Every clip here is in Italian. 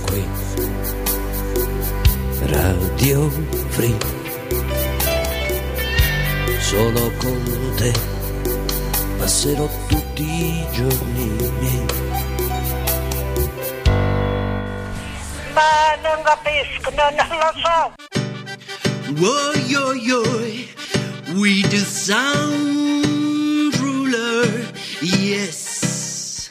Free, Radio Free, solo con te passerò tutti i giorni miei. Ma non capisco, non lo so. Whoa, yo, yo, we the sound ruler, yes.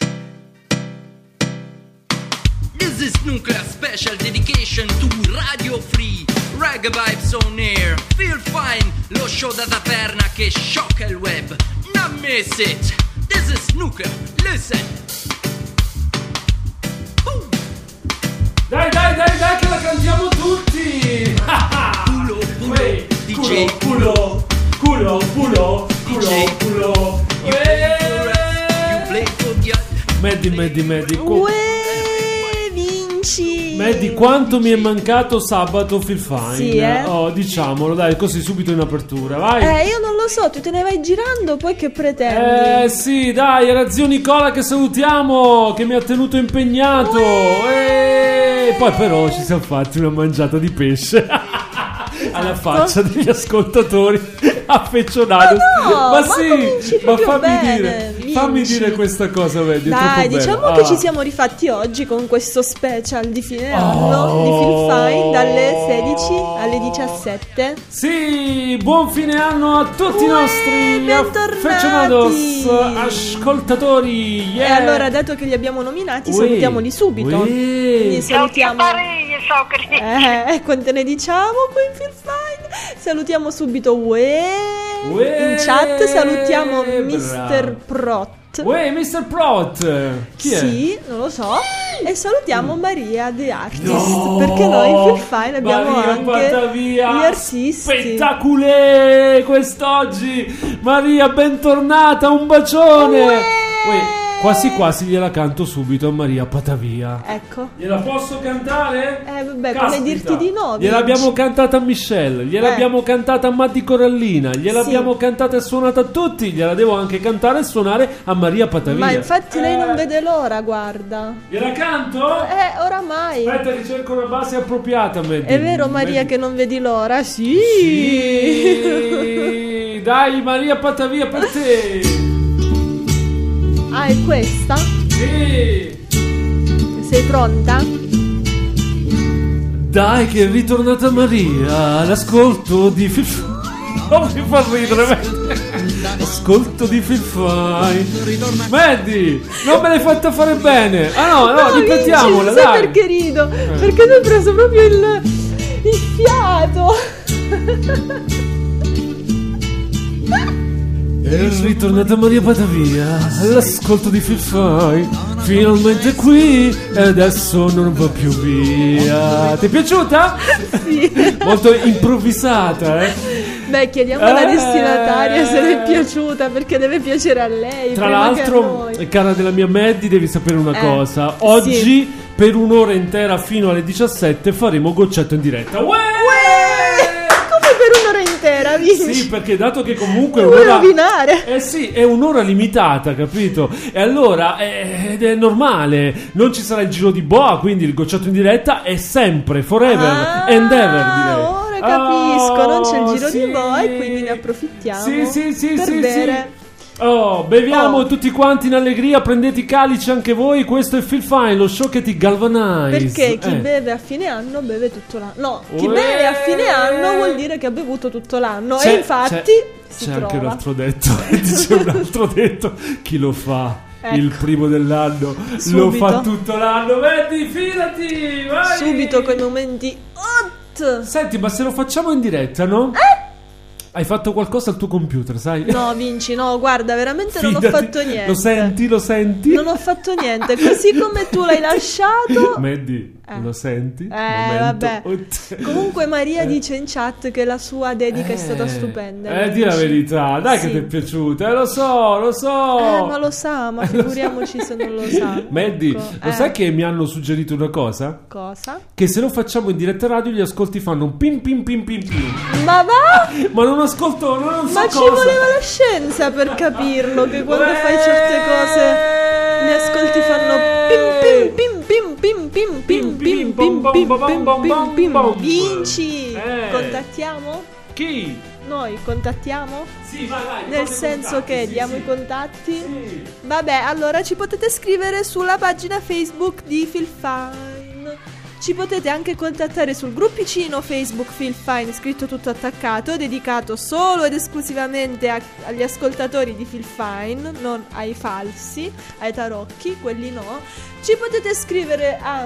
This is Nuclear Special dedication to Radio Free, Reggae Vibes on Air. Feel fine, lo show da taverna che sciocca il web. Not miss it, this is Nuclear, listen. Dai, che la cantiamo tutti! Culo, DJ. Culo. You play for the Maddie. Vinci! Maddie, quanto mi è mancato sabato Feel Fine? Sì, Oh, diciamolo, dai, così subito in apertura, vai! Io non lo so, tu te ne vai girando, poi che pretendi? Sì, dai, era zio Nicola che salutiamo, che mi ha tenuto impegnato. Poi però ci siamo fatti una mangiata di pesce alla faccia degli ascoltatori affezionati. Ma sì, ma fammi dire questa cosa, vedi? Dai, diciamo che ci siamo rifatti oggi con questo special di fine anno di Feel Fine dalle 16 alle 17. Sì, buon fine anno a tutti i nostri affezionados ascoltatori. E allora, dato che li abbiamo nominati, salutiamoli subito. Quindi salutiamo. Quante ne diciamo qui in Feel Fine? Salutiamo subito in chat salutiamo Mr. Prot. Mr. Prot. Chi è? Sì, non lo so. E salutiamo Maria The Artist, perché noi in Feel Fine abbiamo Maria anche Patavia, gli artisti. Spettacolare quest'oggi. Maria, bentornata, un bacione. Quasi gliela canto subito a Maria Patavia. Ecco. Gliela posso cantare? Vabbè, come dirti di no? Gliel'abbiamo cantata a Michelle, gliel'abbiamo cantata a Matti Corallina, gliel'abbiamo cantata e suonata a tutti, gliela devo anche cantare e suonare a Maria Patavia. Ma infatti lei non vede l'ora, guarda. Gliela canto? Oramai. Aspetta, ricerco una base appropriata, Maddie. È vero, Maria, che non vedi l'ora? Sì. Dai, Maria Patavia per te. È questa? Sì. Sei pronta? Dai che è ritornata Maria, l'ascolto di Feel Fine. Non mi fa ridere, ascolto di Feel Fine. Maddie, non me l'hai fatta fare bene. No, ripetiamola, Vinci, dai. Sai perché rido? Perché mi hai preso proprio il fiato. È ritornata Maria Patavia, all'ascolto di Feel Fine. Finalmente qui e adesso non va più via. Ti è piaciuta? Sì. Molto improvvisata, Beh, chiediamo alla destinataria se le è piaciuta, perché deve piacere a lei. Tra l'altro, cara della mia Maddie, devi sapere una cosa. Oggi per un'ora intera fino alle 17 faremo Goccetto in diretta. Per un'ora intera, Vinci. Sì, perché dato che comunque vuoi rovinare? È un'ora limitata, capito? E allora ed è normale, non ci sarà il giro di boa, quindi il Goccetto in diretta è sempre forever and ever, direi. Ora capisco, non c'è il giro di boa e quindi ne approfittiamo. Sì, per bere. Beviamo tutti quanti in allegria, prendete i calici anche voi, questo è Feel Fine, lo show che ti galvanizza. Perché chi beve a fine anno beve tutto l'anno. No, chi beve a fine anno vuol dire che ha bevuto tutto l'anno. E infatti c'è anche un altro detto. Dice un altro detto: chi lo fa il primo dell'anno lo fa tutto l'anno. Vedi, fidati, vai. Subito quei momenti hot. Senti, ma se lo facciamo in diretta, no? Hai fatto qualcosa al tuo computer, sai? No, Vinci, no, guarda, veramente non ho fatto niente. Lo senti? Non ho fatto niente, così come tu l'hai lasciato. Maddie, lo senti? Vabbè. Comunque Maria dice in chat che la sua dedica è stata stupenda. Di la verità, dai, che ti è piaciuta, lo so. Ma lo sa, ma figuriamoci se non lo sa. Maddie, lo sai che mi hanno suggerito una cosa? Cosa? Che se lo facciamo in diretta radio gli ascolti fanno un pim pim pim pim pim. Ma va? Ma non ascolto, non so ma cosa. Ma ci voleva la scienza per capirlo, che quando fai certe cose gli ascolti fanno Vinci. Contattiamo? Chi? Noi contattiamo? Sì, vai. Nel senso che diamo i contatti? Sì. Vabbè, allora ci potete scrivere sulla pagina Facebook di Feel Fine. Ci potete anche contattare sul gruppicino Facebook Feel Fine, scritto tutto attaccato, dedicato solo ed esclusivamente agli ascoltatori di Feel Fine, non ai falsi, ai tarocchi, quelli no. Ci potete scrivere a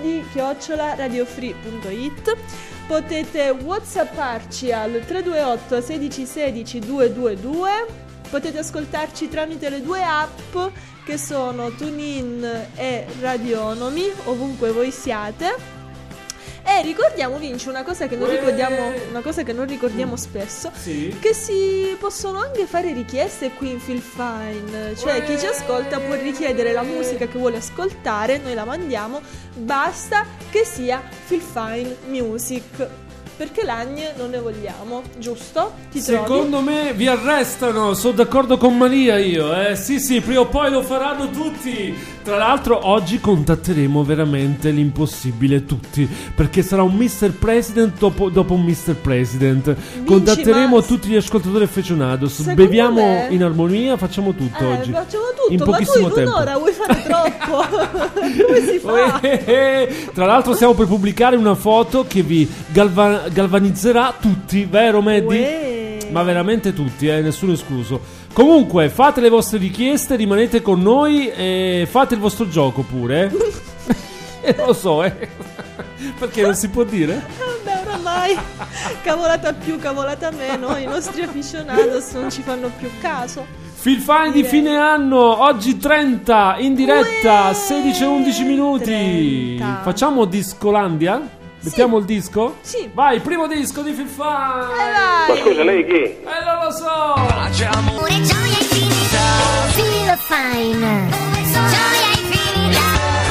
maddi@radiofree.it. Potete whatsapparci al 328 16 16 222. Potete ascoltarci tramite le due app che sono TuneIn e Radionomi, ovunque voi siate. E ricordiamo, Vinci, una cosa che non ricordiamo spesso, sì, che si possono anche fare richieste qui in Feel Fine. Cioè chi ci ascolta può richiedere la musica che vuole ascoltare, noi la mandiamo, basta che sia Feel Fine Music, perché lagne non ne vogliamo, giusto? Secondo me vi arrestano, sono d'accordo con Maria io, sì, prima o poi lo faranno tutti. Tra l'altro oggi contatteremo veramente l'impossibile tutti, perché sarà un Mr. President dopo un Mr. President. Contatteremo tutti gli ascoltatori affezionados, beviamo in armonia, facciamo tutto oggi. Facciamo tutto, in pochissimo ma tu in un'ora vuoi fare troppo? Come si fa? Tra l'altro stiamo per pubblicare una foto che vi galvanizzerà tutti, vero Maddie? Ma veramente tutti, nessuno escluso. Comunque fate le vostre richieste, rimanete con noi e fate il vostro gioco pure. Non lo so, perché non si può dire? Vabbè, oramai cavolata più, cavolata meno, i nostri aficionados non ci fanno più caso. Feel Fine di fine anno, oggi 30, in diretta, 16-11 minuti. 30. Facciamo Discolandia? Mettiamo il disco? Sì. Vai, primo disco di Feel Fine. Vai. Ma scusa, lei chi? Non lo so. Amore, gioia infinita. Feel Fine. Gioia infinita.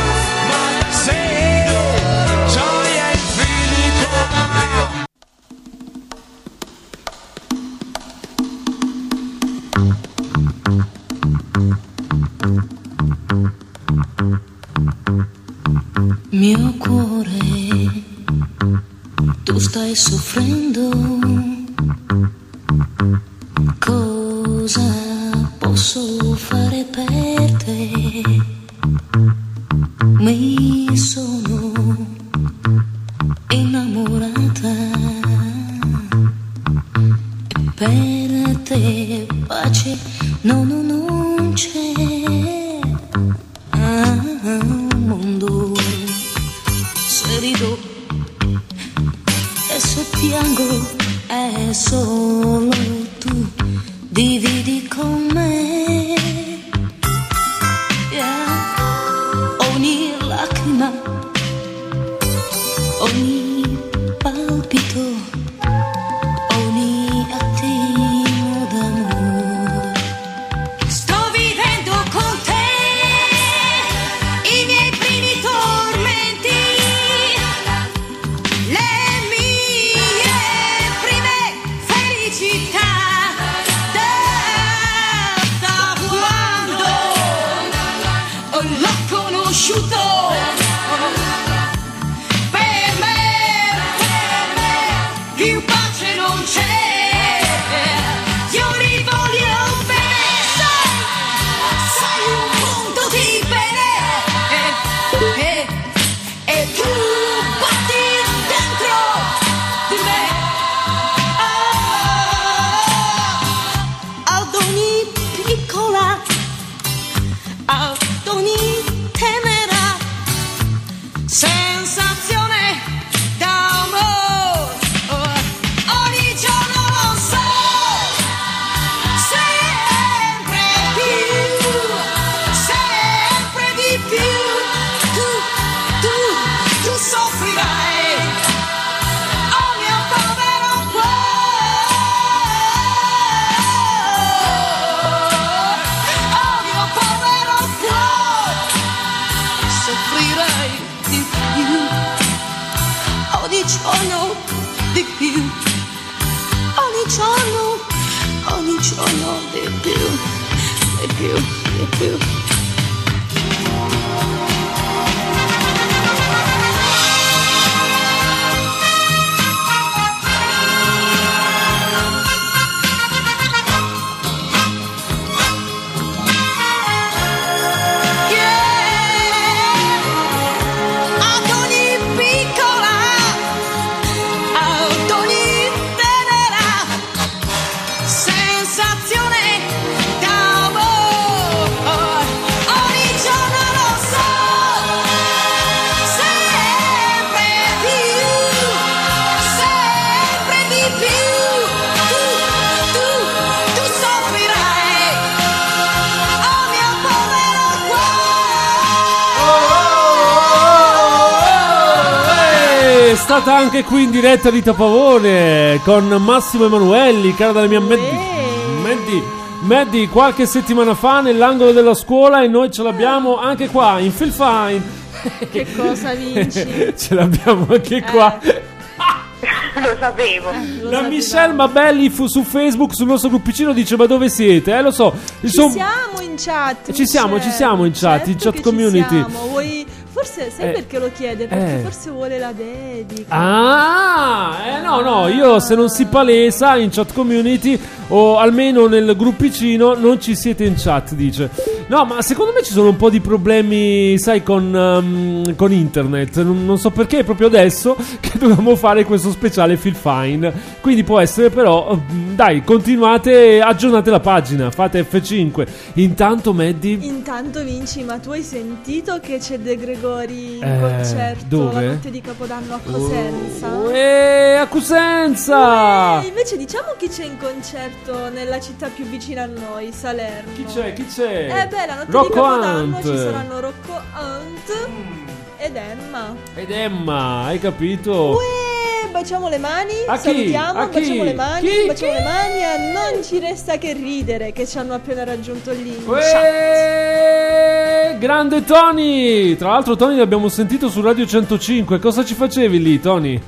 Gioia infinita. Mio cuore, tu stai soffrendo, cosa posso fare per te? Mi sono innamorata e per te pace non c'è. Mondo, se rido e se piango è solo tu, dividi con me, ogni lacrima, ogni palpito, ogni attimo d'amore. Sto vivendo con te i miei primi tormenti, le mie prime felicità, da quando l'ho conosciuto. Per me più pace non c'è, io li voglio bene, sai un punto di bene, e tu batti dentro di me, ad ogni piccola, ad ogni tenera sensazione d'amore, ogni giorno lo so, sempre di più, tu soffrirai, oh mio povero cuore, oh mio povero cuore, soffrirai di più, ogni giorno di più, ogni giorno di più, di più, di più. stata anche qui in diretta Rita Pavone con Massimo Emanuelli, cara della mia Maddie, qualche settimana fa nell'angolo della scuola, e noi ce l'abbiamo anche qua in Feel Fine. Che cosa vinci? Ce l'abbiamo anche qua. Lo sapevo. La Michelle Mabelli su Facebook, sul nostro gruppicino, dice: ma dove siete? Lo so. Siamo in chat. Ci siamo in chat, certo, in chat community. Forse sai perché lo chiede? Perché forse vuole la dedica. No, io se non si palesa in chat community o almeno nel gruppicino non ci siete in chat, dice. No, ma secondo me ci sono un po' di problemi, sai, con internet. Non so perché è proprio adesso che dobbiamo fare questo speciale Feel Fine. Quindi può essere, però, dai, continuate, aggiornate la pagina, fate F5. Intanto, Maddie. Intanto, Vinci, ma tu hai sentito che c'è De Gregori in concerto dove? la notte di Capodanno a Cosenza? A Cosenza! Invece diciamo chi c'è in concerto nella città più vicina a noi, Salerno. Chi c'è? La notte Rocco di Capodanno Hunt. ci saranno Rocco Hunt ed Emma, hai capito? Baciamo le mani, a chi? salutiamo, A chi? baciamo le mani, Chi? baciamo le mani e non ci resta che ridere che ci hanno appena raggiunto lì in chat. Grande Tony! Tra l'altro Tony l'abbiamo sentito su Radio 105. Cosa ci facevi lì, Tony?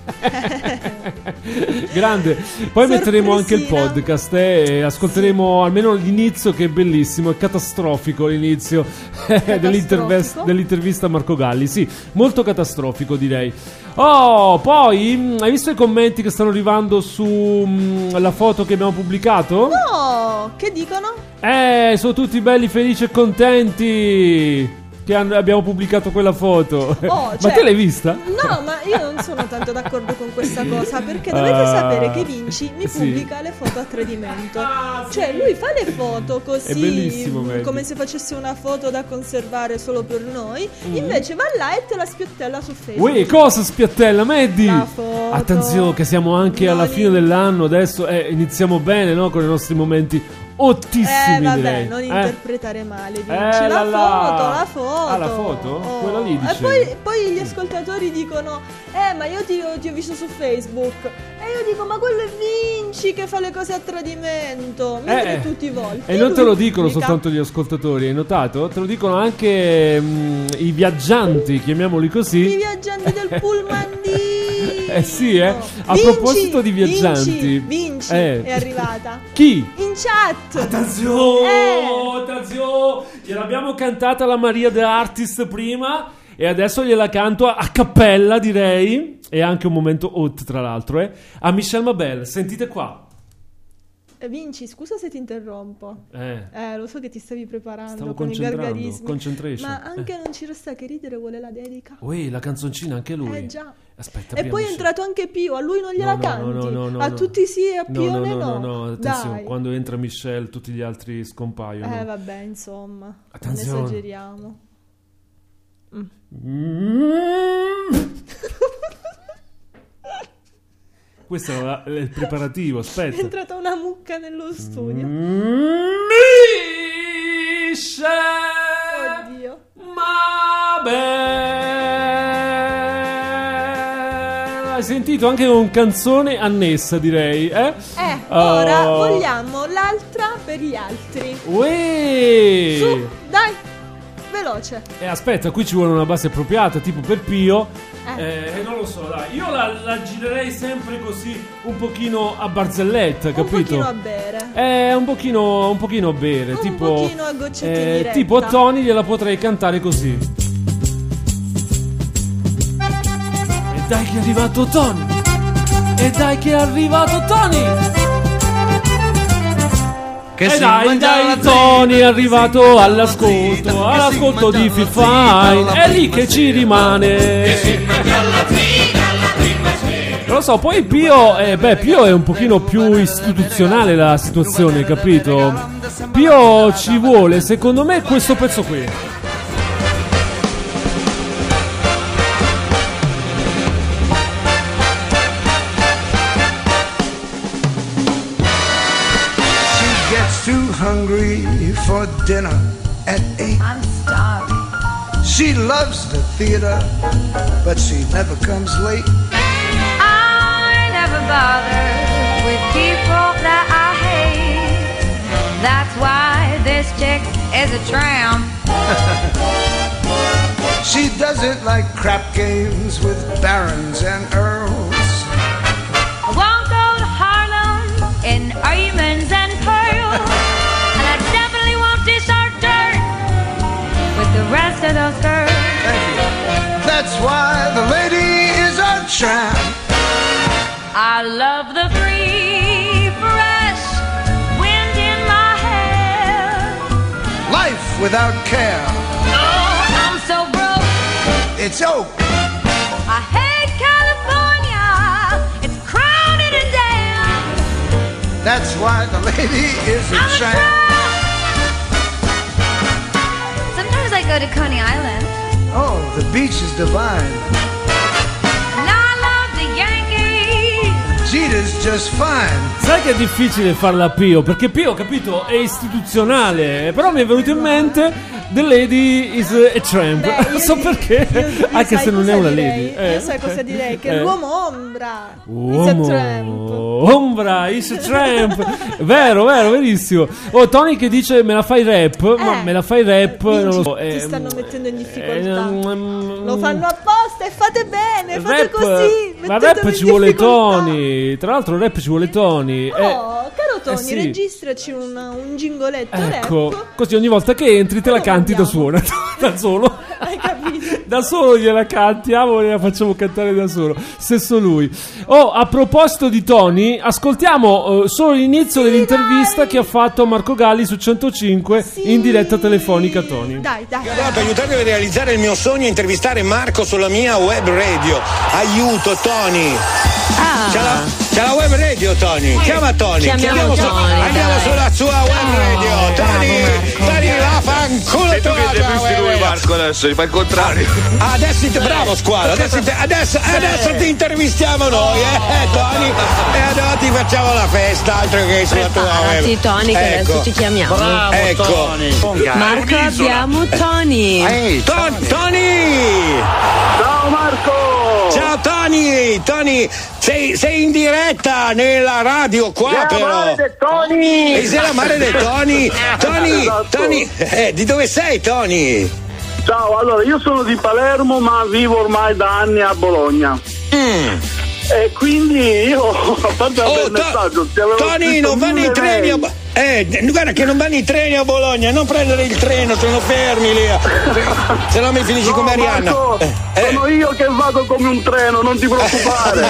Grande. Poi metteremo anche il podcast e ascolteremo almeno l'inizio, che è bellissimo, è catastrofico l'inizio dell'intervista a Marco Galli. Sì, molto catastrofico, direi. Poi hai visto i commenti che stanno arrivando su la foto che abbiamo pubblicato? No, che dicono? Sono tutti belli, felici e contenti che abbiamo pubblicato quella foto. Ma te l'hai vista? No, ma io non sono tanto d'accordo con questa cosa, perché dovete sapere che Vinci mi pubblica le foto a tradimento. Cioè lui fa le foto così, è bellissimo, come se facesse una foto da conservare solo per noi. Invece va là e te la spiattella su Facebook. Uè, cosa spiattella, Maddie? La foto. Attenzione che siamo anche alla fine dell'anno. Adesso iniziamo bene, no? Con i nostri momenti ottissimi, vabbè, direi. non interpretare male, Vinci. La foto. La foto? Quella lì, dicevo. E poi gli ascoltatori dicono: ma io ti ho visto su Facebook. E io dico: ma quello è Vinci che fa le cose a tradimento. Mentre tutti i volti. E non te lo dicono soltanto gli ascoltatori, hai notato? Te lo dicono anche i viaggianti, chiamiamoli così. I viaggianti del pullman di... sì, A proposito di viaggianti, Vinci è arrivata. Chi? In chat. Attenzione, gliel'abbiamo cantata la Maria De Artist prima e adesso gliela canto a cappella, direi. E anche un momento hot, tra l'altro, a Michelle Mabel. Sentite qua. Vinci, scusa se ti interrompo. Lo so che ti stavi preparando con i gargarismi. Concentration. Ma anche non ci resta che ridere, vuole la dedica. La canzoncina anche lui. Già. Aspetta, e poi è entrato anche Pio, a lui non gliela canti. No, a tutti sì e a Pio no. Attenzione, dai. quando entra Michelle tutti gli altri scompaiono. Vabbè, insomma. Attenzione. Non esageriamo. Questo è il preparativo, aspetta. È entrata una mucca nello studio. Michelle. Oddio. Hai sentito anche con canzone annessa, direi, ora vogliamo l'altra per gli altri. Uè! Su, dai, veloce. Aspetta, qui ci vuole una base appropriata, tipo per Pio. Non lo so, dai. Io la girerei sempre così, un pochino a barzelletta, capito? Un pochino a bere. Un pochino a bere, un pochino a goccette di diretta. Tipo a Tony gliela potrei cantare così. E dai che è arrivato Tony. E dai che è arrivato Tony. E dai, Tony è arrivato all'ascolto di Feel Fine. È lì che ci rimane. Non lo so, poi Pio è un pochino più istituzionale la situazione, capito? Pio ci vuole, secondo me, questo pezzo qui. Too hungry for dinner at 8. I'm starving. She loves the theater, but she never comes late. bother with people that I hate. That's why this chick is a tramp. She doesn't like crap games with barons and earls. I won't go to Harlem in diamonds and pearls. And I definitely won't dish our dirt with the rest of those girls. That's why the lady is a tramp. I love the free, fresh wind in my hair. Life without care. Oh, I'm so broke. It's oak. I hate California. It's crowded and damn. That's why the lady is a I'm tramp. Sometimes I go to Coney Island. Oh, the beach is divine. And I love the Yankees. Jeter's just fine. Sai che è difficile farla a Pio? Perché Pio, capito, è istituzionale. Però mi è venuto in mente The Lady is a Tramp. Non so perché, anche se non è una lady. Io sai cosa direi? Che l'uomo ombra Uomo is a tramp. ombra is a tramp. Vero, verissimo. Oh, Tony che dice me la fai rap, ma me la fai rap non lo so. Ti stanno mettendo in difficoltà. Lo fanno apposta e fate bene, fate così. Ma rap ci vuole Tony. Tra l'altro rap ci vuole Tony. Oh, caro Tony, sì. registraci un gingoletto Ecco, rap. così ogni volta che entri te la canti da sola. Da solo. Hai capito? Da solo gliela cantiamo e la facciamo cantare da solo. Stesso lui. Oh, a proposito di Tony, ascoltiamo solo l'inizio dell'intervista che ha fatto a Marco Galli su 105 in diretta telefonica. Tony, Dai. Per aiutarmi a realizzare il mio sogno, intervistare Marco sulla mia web radio. Aiuto, Tony. C'è la web radio, Tony. Chiama Tony. Chiamiamo Tony. Andiamo sulla sua web radio. Tony, vaffanculo. E tu che ti visti lui, Marco, adesso gli fai il contrario. Adesso bravo squadra. Adesso ti intervistiamo noi, Tony. E allora ti facciamo la festa, altro che sulla tua web. Sì, Tony, che adesso ci chiamiamo. Bravo, ecco. Tony. Marco, abbiamo Tony. Ehi, Tony! Ciao Marco! Ciao Tony! Tony, sei in diretta nella radio qua, però. Tony! Sei la madre del Tony! Tony! Esatto. Tony! Di dove sei, Tony? Ciao, allora io sono di Palermo ma vivo ormai da anni a Bologna. E quindi io, a parte il messaggio, ti avevo Tony, scritto non vanno i treni a guarda che non vanno i treni a Bologna, non prendere il treno, sono fermi lì. Se no mi finisci come Arianna. Marco, sono io che vado come un treno, non ti preoccupare.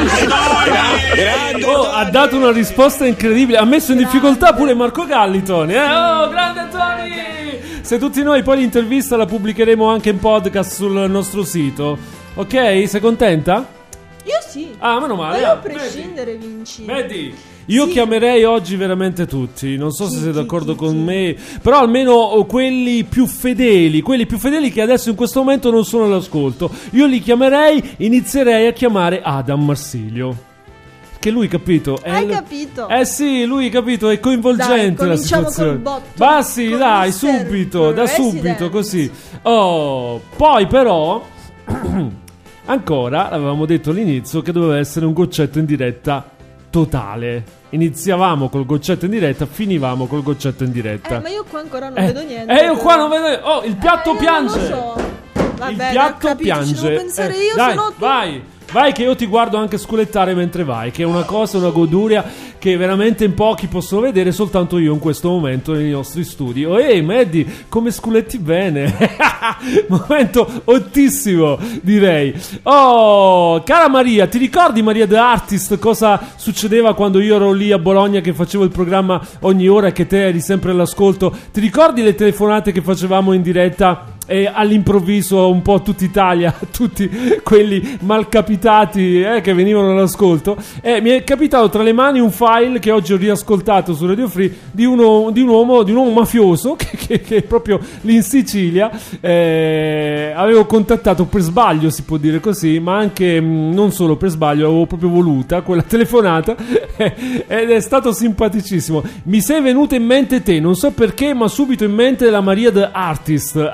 ha dato una risposta incredibile. Ha messo in difficoltà pure Marco Galli, Tony. Oh, grande Tony! Se tutti noi poi l'intervista la pubblicheremo anche in podcast sul nostro sito. Ok? Sei contenta? Io sì. Ah, meno male. Ma io a prescindere vinci. Vedi? Io chiamerei oggi veramente tutti. Non so se sei d'accordo con me, però almeno quelli più fedeli che adesso in questo momento non sono all'ascolto. Io li chiamerei, inizierei a chiamare Adam Marsilio. Che lui, capito? Hai capito? Sì, lui, capito, è coinvolgente la situazione. Col botto. Ma sì, dai, subito, così. Oh, poi però ancora l'avevamo detto all'inizio che doveva essere un goccetto in diretta totale. Iniziavamo col goccetto in diretta, finivamo col goccetto in diretta. Ma io qua ancora non vedo niente. Io qua non vedo. Oh, il piatto piange. Non lo so. Vabbè, Il piatto capito, ci piange. devo pensare io, Dai, sennò tu... vai che io ti guardo anche sculettare mentre vai, che è una cosa, una goduria che veramente in pochi possono vedere, soltanto io in questo momento nei nostri studi. Oh, ehi Maddie, come sculetti bene. Momento ottissimo, direi. Oh, cara Maria, ti ricordi, Maria The Artist, cosa succedeva quando io ero lì a Bologna che facevo il programma ogni ora e che te eri sempre all'ascolto? Ti ricordi le telefonate che facevamo in diretta? E all'improvviso un po' tutta Italia, tutti quelli malcapitati che venivano all'ascolto, mi è capitato tra le mani un file che oggi ho riascoltato su Radio Free di un uomo mafioso che è proprio lì in Sicilia. Avevo contattato per sbaglio, si può dire così, ma anche non solo per sbaglio, avevo proprio voluta quella telefonata ed è stato simpaticissimo. Mi sei venuta in mente te, non so perché, ma subito in mente la Maria The Artist, hai capito?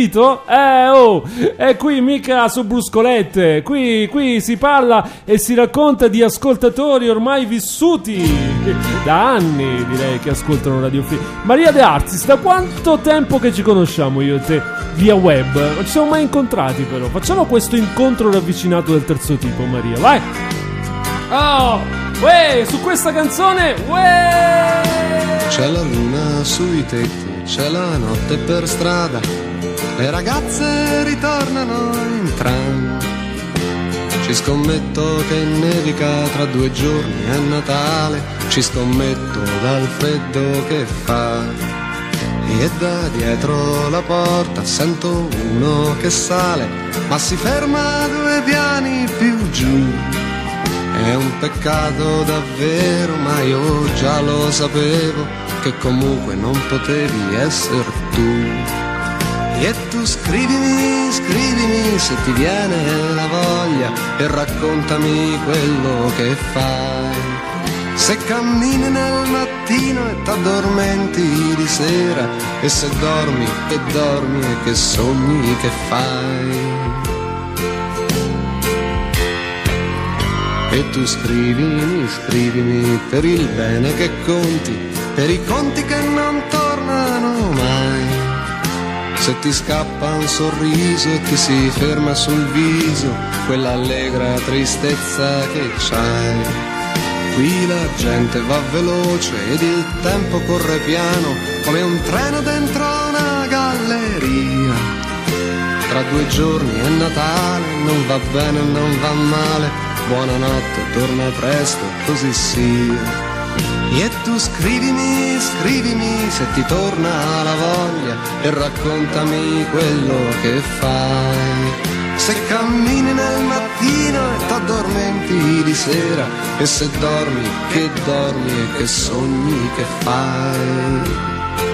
capito? E qui mica su bruscolette, qui si parla e si racconta di ascoltatori ormai vissuti da anni, direi, che ascoltano Radio Free. Maria De Artis, da quanto tempo che ci conosciamo io e te via web? Non ci siamo mai incontrati, però facciamo questo incontro ravvicinato del terzo tipo, Maria, vai. Su questa canzone, c'è la luna sui tetti, c'è la notte per strada, le ragazze ritornano in tram. Ci scommetto che nevica tra 2 giorni, è Natale, ci scommetto dal freddo che fa. E da dietro la porta sento uno che sale, ma si ferma 2 piani più giù. È un peccato davvero, ma io già lo sapevo, che comunque non potevi essere tu. E tu scrivimi se ti viene la voglia, e raccontami quello che fai. Se cammini nel mattino e t'addormenti di sera, e se dormi e dormi e che sogni che fai. E tu scrivimi per il bene che conti, per i conti che non tornano mai. Se ti scappa un sorriso e ti si ferma sul viso quella allegra tristezza che c'hai. Qui la gente va veloce ed il tempo corre piano, come un treno dentro una galleria. Tra 2 giorni è Natale, non va bene, non va male. Buonanotte, torna presto, così sia. E tu scrivimi se ti torna la voglia, e raccontami quello che fai. Se cammini nel mattino e t'addormenti di sera, e se dormi e che sogni che fai.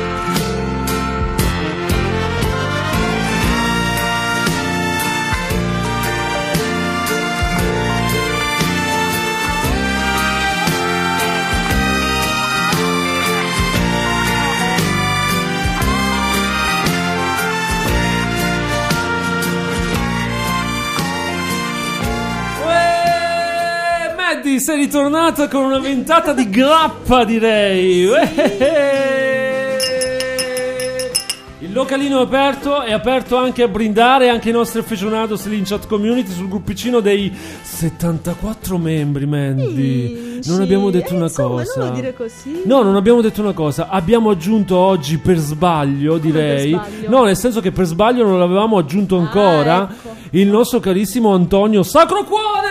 Sei ritornata con una ventata di grappa, direi. Il localino è aperto anche a brindare, anche i nostri affezionados lì in chat community sul gruppicino dei 74 membri, Mandy. Non abbiamo detto una cosa. Non lo dire così. No, non abbiamo detto una cosa. Abbiamo aggiunto oggi per sbaglio, direi. Per sbaglio? No, nel senso che per sbaglio non l'avevamo aggiunto ancora. Ecco. Il nostro carissimo Antonio Sacro Cuore.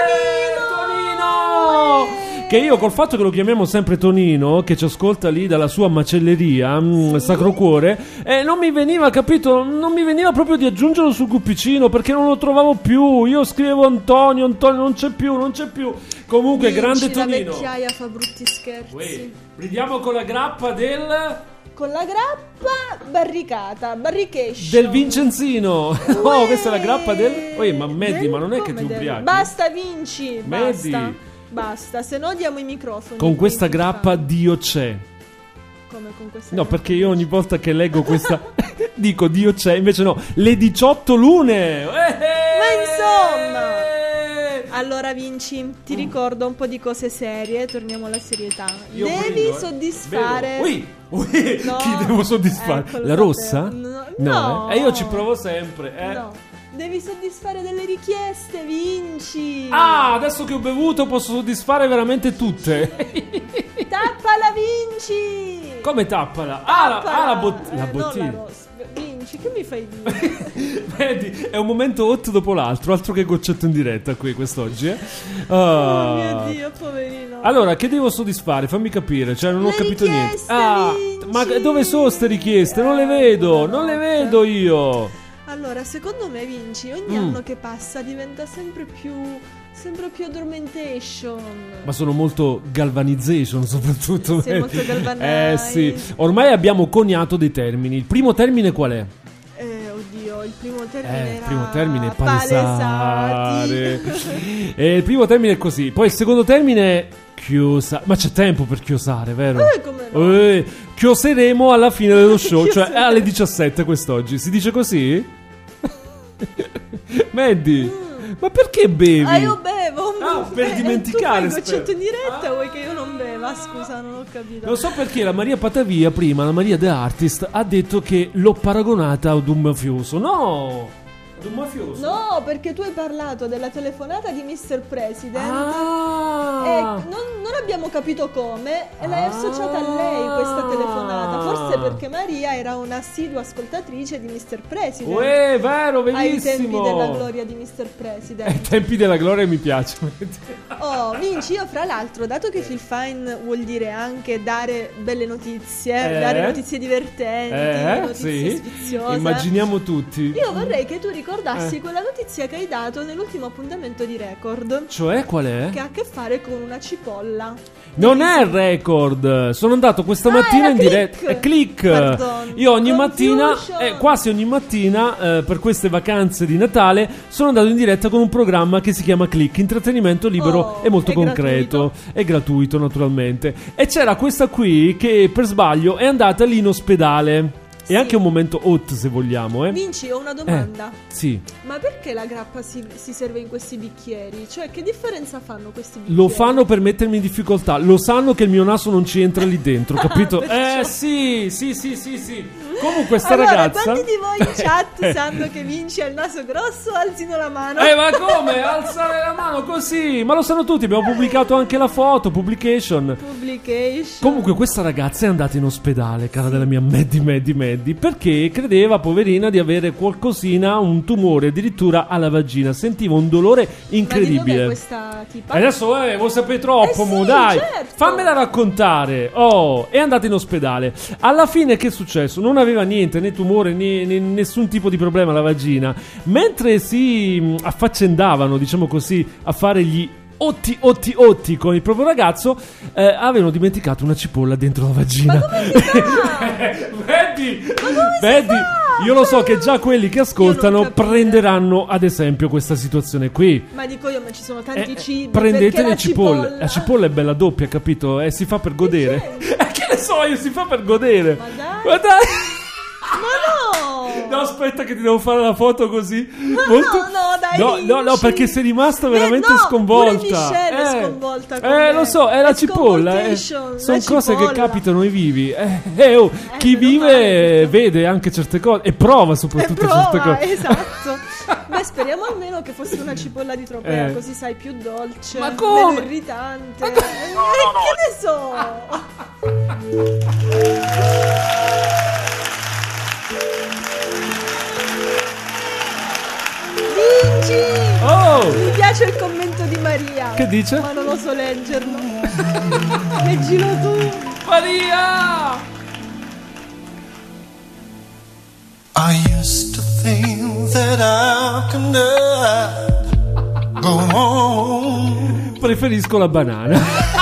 Che io, col fatto che lo chiamiamo sempre Tonino, che ci ascolta lì dalla sua macelleria, Sacro Cuore, non mi veniva, capito? Non mi veniva proprio di aggiungerlo sul gruppicino, perché non lo trovavo più. Io scrivevo Antonio, non c'è più. Comunque, grande Tonino. La vecchiaia fa brutti scherzi. Prendiamo con la grappa con la grappa barrication del Vincenzino. Questa è la grappa ma Medi, ma non è che ti ubriachi? Basta, Vinci, Medi. Basta, se no diamo i microfoni. Con questa grappa Dio c'è. Come con questa? No, perché io ogni volta che leggo questa dico Dio c'è, invece no, le 18 lune. Ma insomma, allora Vinci, ti ricordo un po' di cose serie, torniamo alla serietà. Devi soddisfare. No. Chi devo soddisfare? La rossa? No. E io ci provo sempre. No. Devi soddisfare delle richieste, Vinci. Adesso che ho bevuto posso soddisfare veramente tutte. Tappala, Vinci. Come tappala? La bottiglia. Vinci, che mi fai dire? Vedi, è un momento hot dopo l'altro, altro che goccetto in diretta qui quest'oggi. Oh mio Dio, poverino. Allora, che devo soddisfare? Fammi capire, cioè non ho capito niente. Vinci. Ma dove sono ste richieste? Non le vedo io. Allora, secondo me, Vinci, ogni anno che passa diventa sempre più addormentation. Ma sono molto galvanization, soprattutto. Sei molto galvanize. Sì. Ormai abbiamo coniato dei termini. Il primo termine qual è? Oddio, il primo termine il primo termine è palesare. Il primo termine è così. Poi il secondo termine è chiusa. Ma c'è tempo per chiusare, vero? Come no? chioseremo alla fine dello show, cioè alle 17 quest'oggi. Si dice così? Mandy, ma perché bevi? Io bevo. Per dimenticare. Tu fai goccetto in diretta, vuoi che io non beva? Scusa, non ho capito. Lo so perché la Maria Patavia prima, la Maria The Artist, ha detto che l'ho paragonata ad un mafioso. No! Ad un mafioso? No, perché tu hai parlato della telefonata di Mr. President e non abbiamo capito come e l'hai associata a lei questa telefonata. Forse perché Maria era un'assidua ascoltatrice di Mr. President. Vero, benissimo. Ai tempi della gloria di Mr. President. Ai tempi della gloria mi piace. Vinci, io fra l'altro, dato che Feel Fine vuol dire anche dare belle notizie, dare notizie divertenti, notizie sfiziose. Immaginiamo tutti. Io vorrei che tu ricordassi quella notizia che hai dato nell'ultimo appuntamento di Record. Cioè, qual è? Che ha a che fare con una cipolla. Non è Record. Sono andato questa mattina in diretta. Click. Pardon. Io ogni mattina, quasi ogni mattina, per queste vacanze di Natale, sono andato in diretta con un programma che si chiama Click, intrattenimento libero e molto concreto. È gratuito, naturalmente. E c'era questa qui che per sbaglio è andata lì in ospedale. È anche un momento hot, se vogliamo. Vinci, ho una domanda. Sì. Ma perché la grappa si serve in questi bicchieri? Cioè, che differenza fanno questi bicchieri? Lo fanno per mettermi in difficoltà. Lo sanno che il mio naso non ci entra lì dentro, capito? Sì. Comunque sta ragazza... quanti di voi in chat sanno che Vinci ha il naso grosso? Alzino la mano. Ma come? Alzare la mano così? Ma lo sanno tutti, abbiamo pubblicato anche la foto, publication. Comunque questa ragazza è andata in ospedale, cara della mia Maddie, perché credeva, poverina, di avere qualcosina, un tumore addirittura alla vagina. Sentiva un dolore incredibile. Ma di dove è questa tipa? Adesso vuoi sapere troppo, dai. Certo. Fammela raccontare. È andata in ospedale. Alla fine che è successo? Non aveva niente, né tumore né nessun tipo di problema alla vagina. Mentre si affaccendavano, diciamo così, a fare gli otti con il proprio ragazzo, avevano dimenticato una cipolla dentro la vagina. Ma come si fa? Vedi, io lo so che già quelli che ascoltano prenderanno ad esempio questa situazione qui. Ma dico io, ma ci sono tanti cibi. Prendete le cipolle. La cipolla è bella doppia, capito? Si fa per godere. Che ne so io, si fa per godere. Ma dai. Ma no! No, aspetta che ti devo fare la foto così. No, perché sei rimasta veramente sconvolta. Pure Michelle è sconvolta. Lo so, è la cipolla. Sono cose che capitano ai vivi. Chi vive vede anche certe cose e prova soprattutto certe cose. Esatto. Beh, speriamo almeno che fosse una cipolla di Tropea, così sai, più dolce. Ma come? Meno irritante. Che ne so? Vinci! Mi piace il commento di Maria. Che dice? Ma non oso leggerlo. Leggilo tu. Maria! I used to think that I could not go on. Preferisco la banana.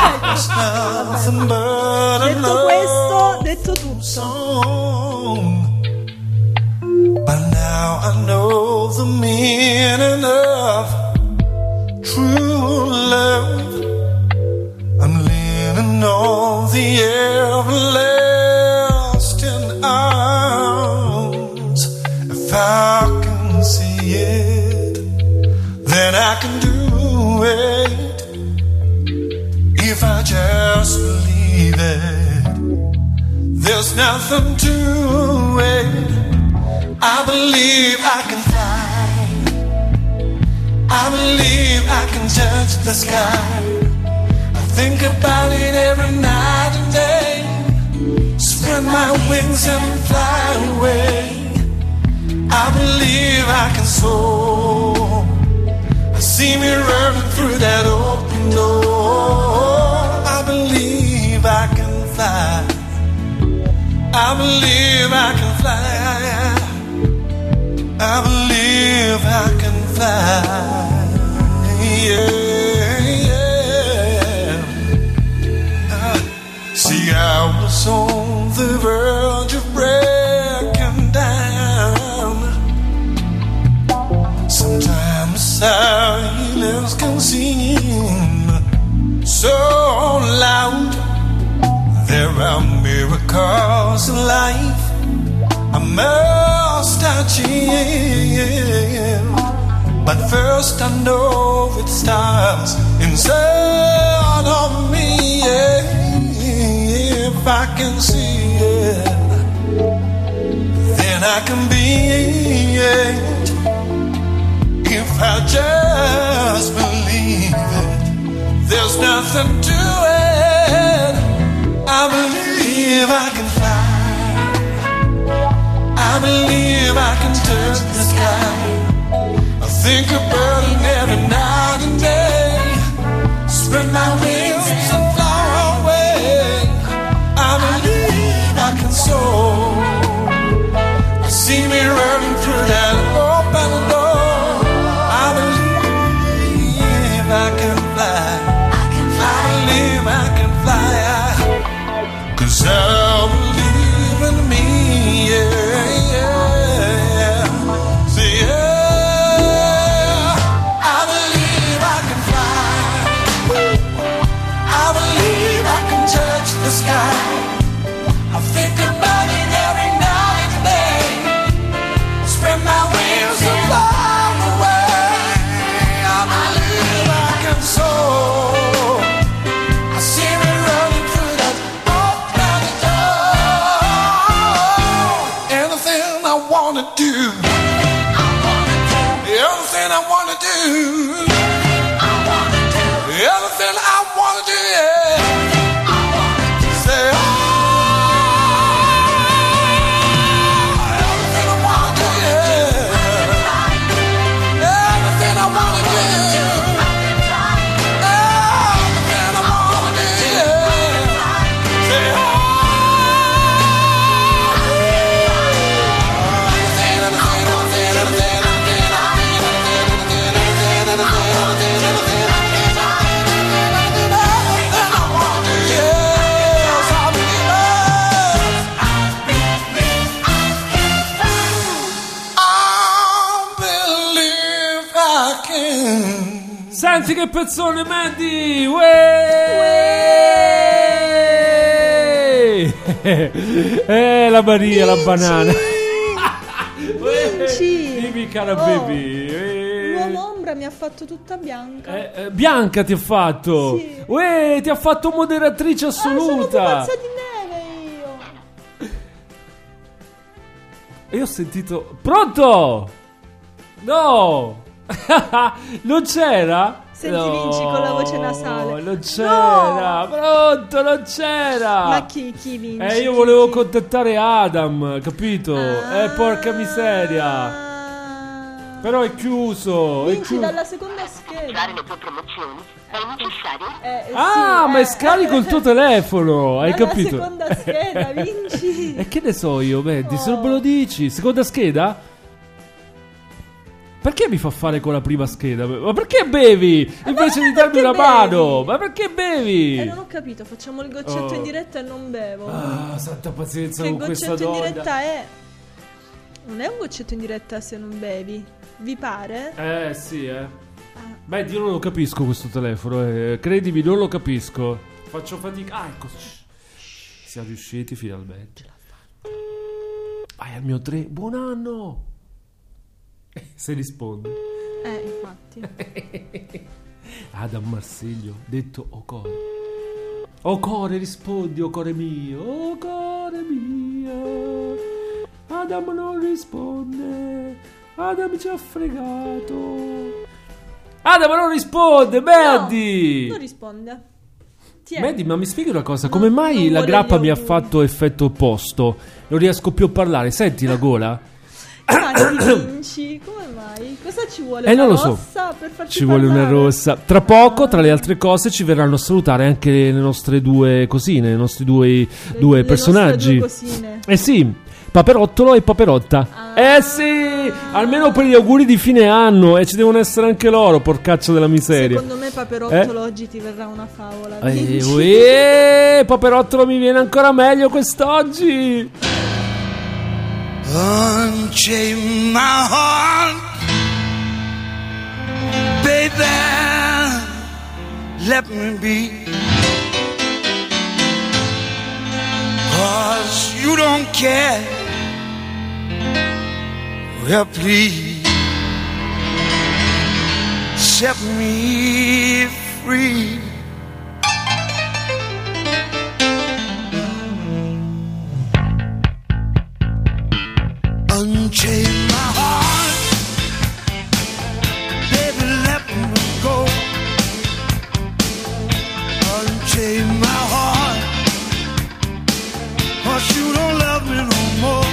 Detto questo, detto tutto. But now I know the meaning of true love. I'm leaning on the everlasting arms. If I can see it, then I can do it. If I just believe it, there's nothing to it. I believe I can fly. I believe I can touch the sky. I think about it every night and day. Spread my wings and fly away. I believe I can soar. I see me running through that open door. I believe I can fly. I believe I can fly. I believe I can fly. See, I was on the verge of breaking down. Sometimes silence can seem so loud. There are miracles course of life I must achieve, but first I know it starts inside of me. If I can see it, then I can be it. If I just believe it, there's nothing to it. I believe I can fly, I believe I can touch the sky. I think about it every night and day. Spread my wings and fly away. I believe I can soar. I see me running through that open door. I believe I can fly. I believe I can fly. 'Cause I believe in me, yeah, yeah. See, yeah, I believe I can fly. I believe I can touch the sky. I think about it every night and day. Spread my wings and fly away. I believe I can soar. I see me running through that open door. Anything I wanna do, everything I wanna do, everything I wanna do, yeah. Say, oh, everything I wanna do, yeah. Everything I wanna do, everything I wanna do, yeah. Say, oh, Senti che pezzone, Mandy! Uè! La Maria, la banana. Vinci! Dimmi, cara baby. L'uomo ombra mi ha fatto tutta bianca. Bianca ti ha fatto. Sì. Uè, ti ha fatto moderatrice Sono assoluta. pupazza di neve io. E io ho sentito... Pronto? No! Non c'era? Senti, no, Vinci con la voce nasale. Non c'era, No! Pronto, non c'era. Ma chi Vinci? Io volevo contattare Adam, capito? Porca miseria. Però è chiuso. Vinci dalla seconda scheda. le tue promozioni è necessario? Ma è scarico il tuo telefono, hai dalla capito? seconda scheda, Vinci. E che ne so io, Mandy, se non me lo dici. Seconda scheda? Perché mi fa fare con la prima scheda? Ma perché bevi? Invece di darmi una mano. Ma perché bevi? Non ho capito, facciamo il goccetto in diretta e non bevo. Santa pazienza che con questa goccetto donna. in diretta è? Non è un goccetto in diretta se non bevi. Vi pare? Sì, Beh, io non lo capisco questo telefono, credimi, non lo capisco. Faccio fatica. Ecco. Siamo riusciti finalmente. Vai al mio 3. Buon anno. Se risponde. Infatti. Adam Marsiglio, detto Ocore. Ocore, rispondi, Ocore mio. Ocore mio. Adam non risponde. Adam ci ha fregato. Adam non risponde, Mandy. No, non risponde. Mandy, ma mi spieghi una cosa? Come mai la grappa mi ha fatto effetto opposto? Non riesco più a parlare. Senti la gola? Vinci, come mai? Cosa ci vuole? Non lo rossa so. per farci ci vuole parlare? una rossa. Tra poco, tra le altre cose, ci verranno a salutare anche le nostre due cosine, i nostri due personaggi. Le nostre due cosine. Sì, Paperottolo e Paperotta. Sì, almeno per gli auguri di fine anno. E ci devono essere anche loro, porcaccio della miseria. Secondo me Paperottolo oggi ti verrà una favola. Paperottolo mi viene ancora meglio quest'oggi. Unchain my heart, baby, let me be, 'cause care. Well, please set me free. Unchain my heart, baby, let me go. Unchain my heart, 'cause you don't love me no more.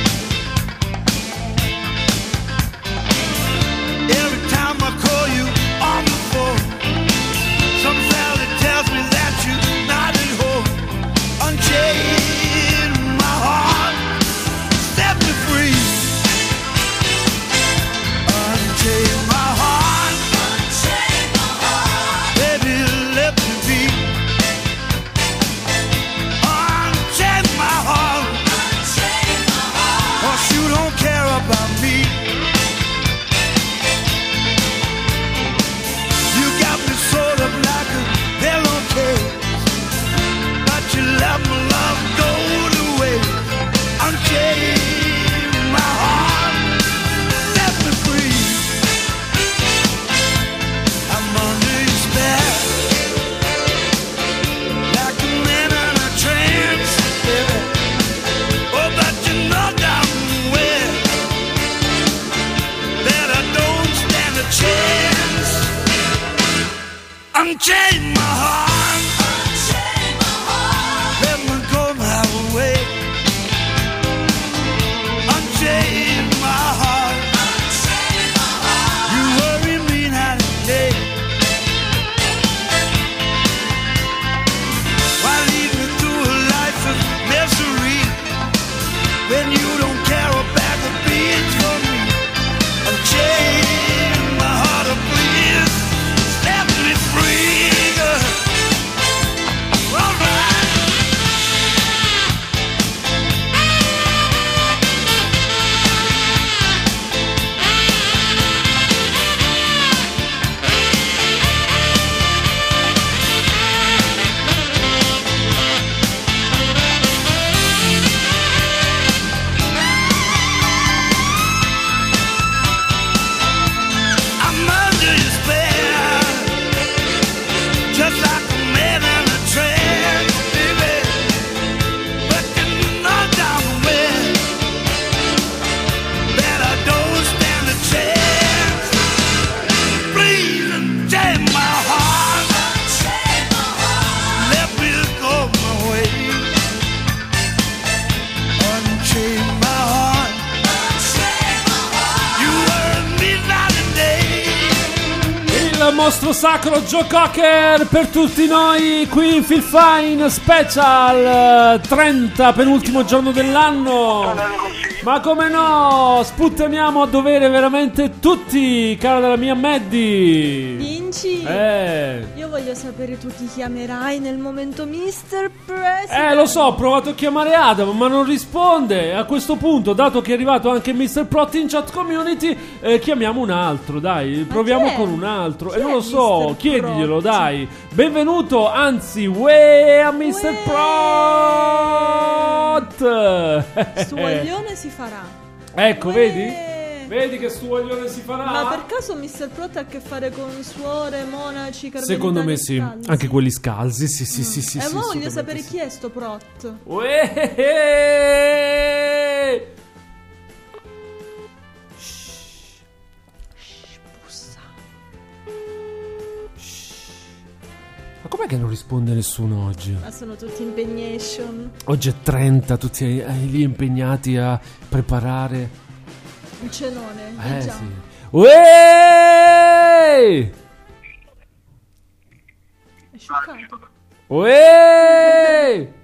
Every time I call you on the phone, some fella tells me that you're not at home. Unchain my heart, set me free. Unchain my heart, baby, let me be. Unchain my heart, 'cause you don't care about me. You got me sort of like a pillowcase, but you let my love go to waste. Unchain my heart, set me free. I'm under your spell, like a man in a trance, baby. Oh, but you know damn well that I don't stand a chance. Unchain my heart, let me go my way. Unchain my heart, you worry me night and day. Why lead me through a life of misery when you don't care a bag of beans for me? Unchain my heart, oh please, set me free. All right. I'm under your spell, just like a man in a trance, baby. But you know damn well that I don't stand a chance. Please unchain my heart, let me go my way. Unchain my heart, you were me night and day. Il mostro sacro Joe Cocker per tutti noi qui in Feel Fine Special 30, penultimo giorno dell'anno. Ma come no, sputtaniamo a dovere veramente tutti, cara della mia Maddie. Vinci? Io voglio sapere, tu ti chiamerai nel momento Mr. President? Lo so, ho provato a chiamare Adam, ma non risponde. A questo punto, dato che è arrivato anche Mr. Prot in chat community, chiamiamo un altro, dai. Proviamo con un altro. Non lo so, chiediglielo, dai. Benvenuto, anzi, a Mr. Prot. Sto guaglione si farà. Ecco, vedi? Vedi che sto guaglione si farà? Ma per caso Mr. Prot ha a che fare con suore, monaci, carmelitani? Secondo me sì, scalzi? anche quelli scalzi, sì. E mo voglio sapere chi è sto Prot. Ma com'è che non risponde nessuno oggi? Ma sono tutti impegnation. Oggi è 30, tutti lì impegnati a preparare un cenone. Già. Sì. Ueeeeh! È scioccato. Ueeeeh!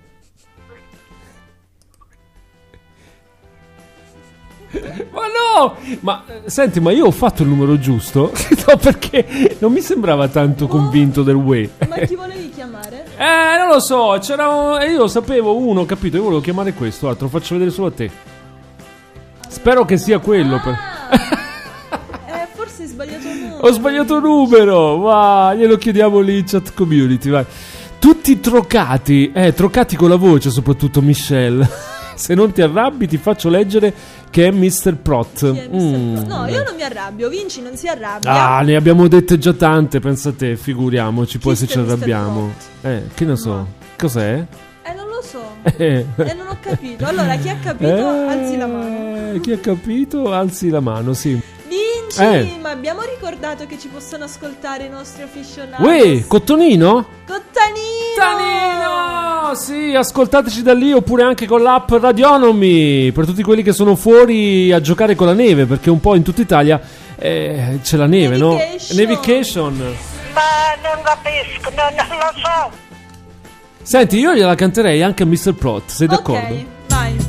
Ma no! Ma senti, ma io ho fatto il numero giusto? No, perché non mi sembrava tanto convinto del Way. Ma chi volevi chiamare? Non lo so, c'era io sapevo uno, capito? Io volevo chiamare questo, altro lo faccio vedere solo a te. Spero che sia quello. Forse hai sbagliato numero. Ho sbagliato numero. Va, glielo chiediamo lì in chat community, vai. Tutti trocati con la voce, soprattutto Michelle. Se non ti arrabbi ti faccio leggere che è Mr. Prot. No, io non mi arrabbio, Vinci non si arrabbia. Ne abbiamo dette già tante, pensa a te, figuriamoci poi se ci arrabbiamo. Che ne so, cos'è? Non lo so. Non ho capito. Allora, chi ha capito, alzi la mano. Chi ha capito, alzi la mano, sì. Vinci, ma abbiamo ricordato che ci possono ascoltare i nostri aficionati. Uè, Cottonino? Cottanino! Sì, ascoltateci da lì oppure anche con l'app Radionomy per tutti quelli che sono fuori a giocare con la neve, perché un po' in tutta Italia c'è la neve, Nevication. Ma non capisco, non lo so. Senti, io gliela canterei anche a Mr. Prot, sei d'accordo? Ok, vai.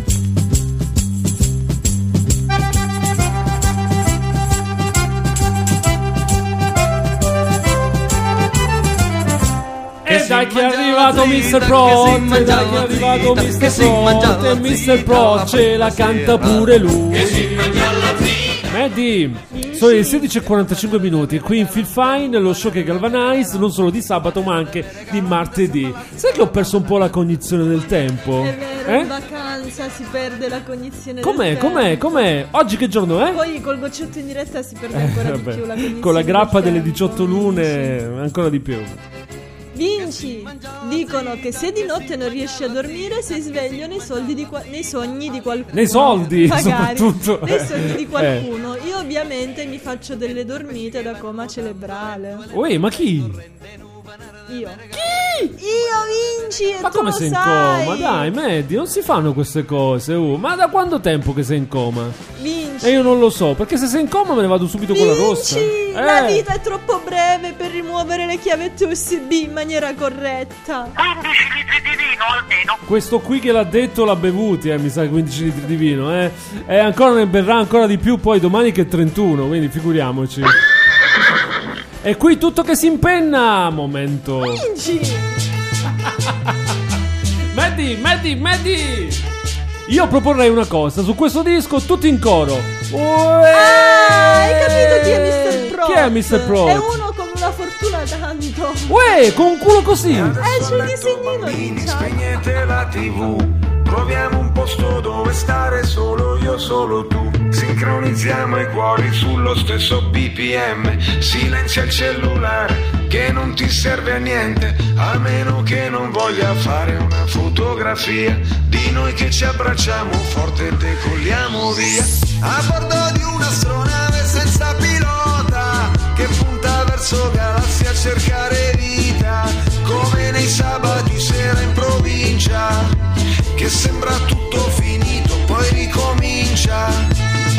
E dai che è arrivato Mr. Prot, e dai che è arrivato Mr. Prot, e Mr. Prot ce la canta pure lui. Maddie, sono le 16:45 minuti qui in Feel Fine, lo show che galvanize non solo di sabato ma anche di martedì. Sai che ho perso un po' la cognizione del tempo? È vero, in vacanza si perde la cognizione del tempo. Com'è? Oggi che giorno è? Poi col goccetto in diretta si perde ancora di più la cognizione. Con la grappa del delle tempo. 18 lune ancora di più. Vinci, dicono che se di notte non riesci a dormire sei sveglio nei sogni di qualcuno. Nei soldi, magari, soprattutto. nei sogni di qualcuno. Io ovviamente mi faccio delle dormite da coma cerebrale. Uè, ma chi? Io. Chi? Io, Vinci, e ma tu come lo sei in sai. coma? Dai, Maddie, non si fanno queste cose. Ma da quanto tempo che sei in coma? Vinci. E io non lo so, perché se sei in coma me ne vado subito con la rossa. La vita è troppo breve per rimuovere le chiavette USB in maniera corretta. 15 litri di vino almeno. Questo qui che l'ha detto l'ha bevuti, mi sa 15 litri di vino, E ancora ne berrà ancora di più poi domani che è 31, quindi figuriamoci. E qui tutto che si impenna. Momento. Vinci. Maddie. Io proporrei una cosa, su questo disco tutti in coro. Hai capito chi è Mr. Prot? Chi è Mr. Prot? È uno con una fortuna tanto. Con un culo così. C'è il disegnino in chat. Spegnete la TV, troviamo un posto dove stare solo io, solo tu. Sincronizziamo i cuori sullo stesso BPM. Silenzia il cellulare che non ti serve a niente, a meno che non voglia fare una fotografia di noi che ci abbracciamo forte e decolliamo via. A bordo di un'astronave senza pilota che punta verso galassie a cercare vita, come nei sabati sera in provincia, che sembra tutto finito poi ricomincia.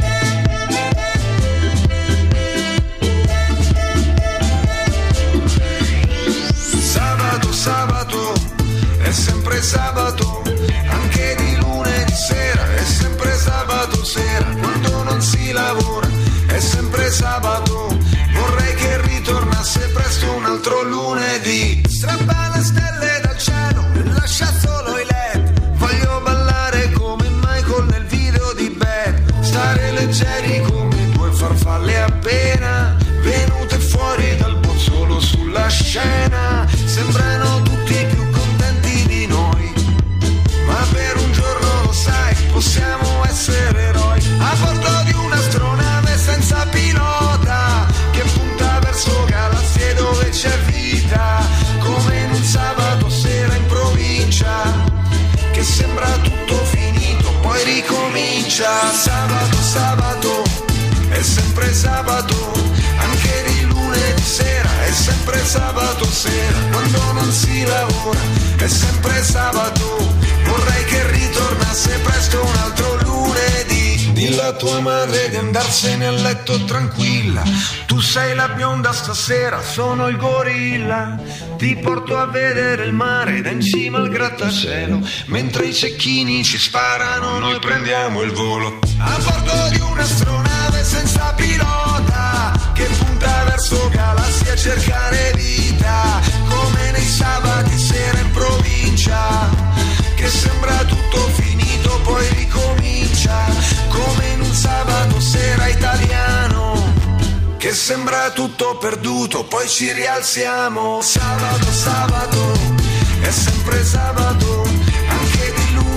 Sabato, è sempre sabato, anche di lunedì sera, è sempre sabato sera, quando non si lavora, è sempre sabato, vorrei che ritornasse presto un altro lunedì. Strappa le stelle dal cielo, lascia solo i LED, voglio ballare come Michael nel video di Bad, stare leggeri come due farfalle appena venute fuori dal bozzolo sulla scena, sembrano tutti più contenti di noi, ma per un giorno lo sai, possiamo essere eroi. A bordo di un'astronave senza pilota che punta verso galassie dove c'è vita, come in un sabato sera in provincia, che sembra tutto finito poi ricomincia. Sabato, è sempre sabato, anche di lunedì sera, è sempre sabato sera, quando non si lavora, è sempre sabato, vorrei che ritornasse presto un altro lunedì. Dilla a tua madre di andarsene a letto tranquilla, tu sei la bionda stasera, sono il gorilla, ti porto a vedere il mare da in cima al grattacielo, mentre i cecchini ci sparano noi prendiamo il volo. A bordo di un'astronave senza pilota che punta verso galassie a cercare vita, come nei sabati sera in provincia, che sembra tutto finito poi ricomincia, come in un sabato sera italiano, che sembra tutto perduto poi ci rialziamo. Sabato, è sempre sabato, anche di lunedì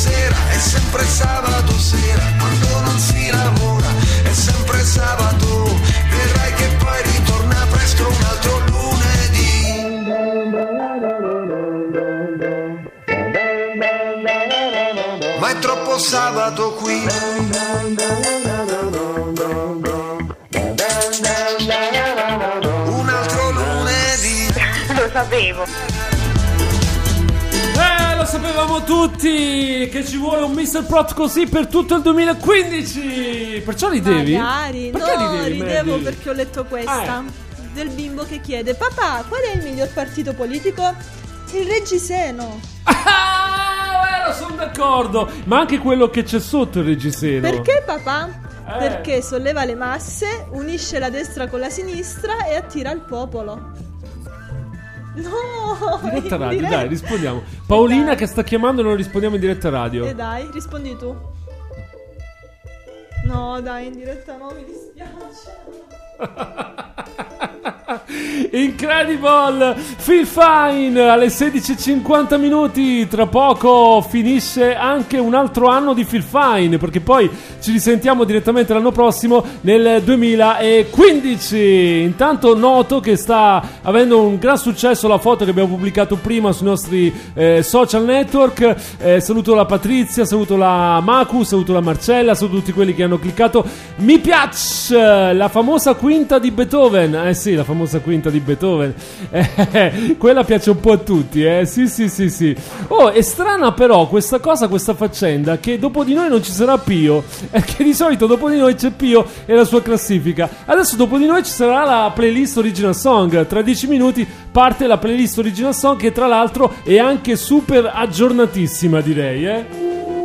sera, è sempre sabato sera, quando non si lavora, è sempre sabato, vedrai che poi ritorna presto un altro lunedì. Ma è troppo sabato qui. Un altro lunedì. Lo sapevo. Lo sapevamo tutti che ci vuole un Mr. Prot così per tutto il 2015. Perciò ridevi? Magari. Perché no, ridevi, ridevo Mandy? perché ho letto questa del bimbo che chiede: papà, qual è il miglior partito politico? Il Reggiseno. Sono d'accordo. Ma anche quello che c'è sotto il Reggiseno. Perché papà? Perché solleva le masse, unisce la destra con la sinistra e attira il popolo. No, Diretta radio, dai, rispondiamo. Paolina che sta chiamando, non rispondiamo in diretta radio. E dai, rispondi tu. No, dai, in diretta no, mi dispiace. Incredible Feel Fine alle 16:50 minuti. Tra poco finisce anche un altro anno di Feel Fine, perché poi ci risentiamo direttamente l'anno prossimo nel 2015. Intanto noto che sta avendo un gran successo la foto che abbiamo pubblicato prima sui nostri social network. Saluto la Patrizia, saluto la Macu, saluto la Marcella, saluto tutti quelli che hanno cliccato mi piace, la famosa quinta di Beethoven. Sì, la famosa quinta di Beethoven. Quella piace un po' a tutti, sì. Oh, è strana però questa cosa, questa faccenda, che dopo di noi non ci sarà Pio, che di solito dopo di noi c'è Pio e la sua classifica. Adesso dopo di noi ci sarà la playlist original song. Tra 10 minuti parte la playlist original song, che tra l'altro è anche super aggiornatissima, direi,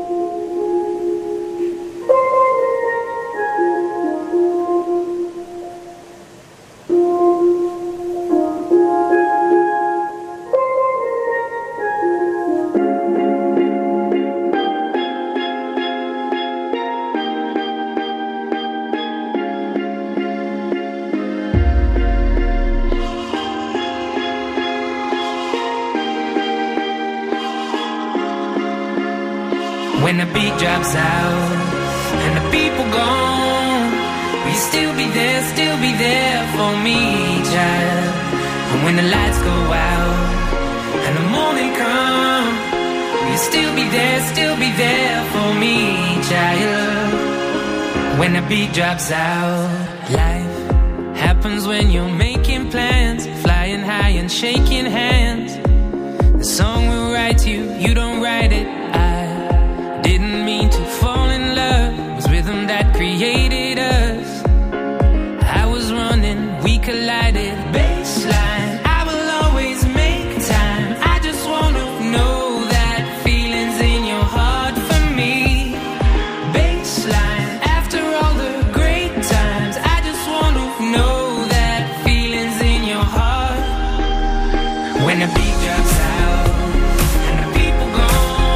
When the beat drops out and the people gone, will you still be there for me, child? And when the lights go out and the morning come, will you still be there for me, child? When the beat drops out, life happens when you're making plans, flying high and shaking hands. The song will write you, you don't write it. Didn't mean to fall in love, it was rhythm that created us. I was running, we collided, baseline. I will always make time, I just wanna know that feeling's in your heart for me. Baseline, after all the great times, I just wanna know that feeling's in your heart. When the beat drops out and the people gone,